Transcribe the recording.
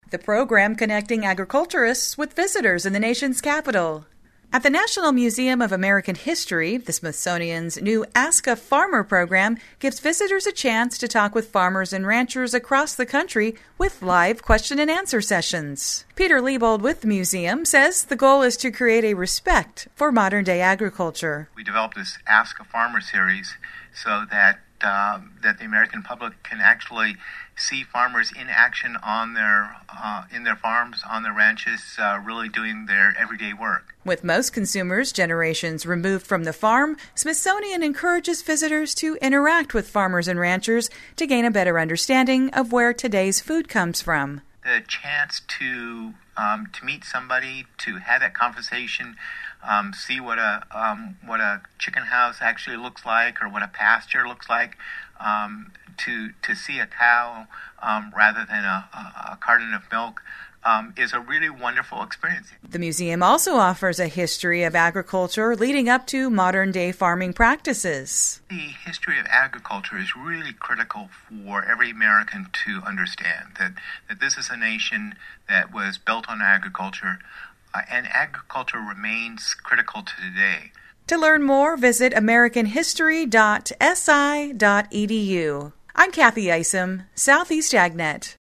the program connecting agriculturists with visitors in the nation's capital. At the National Museum of American History, the Smithsonian's new Ask a Farmer program gives visitors a chance to talk with farmers and ranchers across the country with live question and answer sessions. Peter Liebold with the museum says the goal is to create a respect for modern-day agriculture. We developed this Ask a Farmer series so that the American public can actually see farmers in action on in their farms, on their ranches, really doing their everyday work. With most consumers generations removed from the farm, Smithsonian encourages visitors to interact with farmers and ranchers to gain a better understanding of where today's food comes from. The chance to meet somebody, to have that conversation, see what a chicken house actually looks like, or what a pasture looks like, to see a cow rather than a carton of milk is a really wonderful experience. The museum also offers a history of agriculture leading up to modern-day farming practices. The history of agriculture is really critical for every American to understand, that this is a nation that was built on agriculture, and agriculture remains critical to today. To learn more, visit americanhistory.si.edu. I'm Kathy Isom, Southeast AgNet.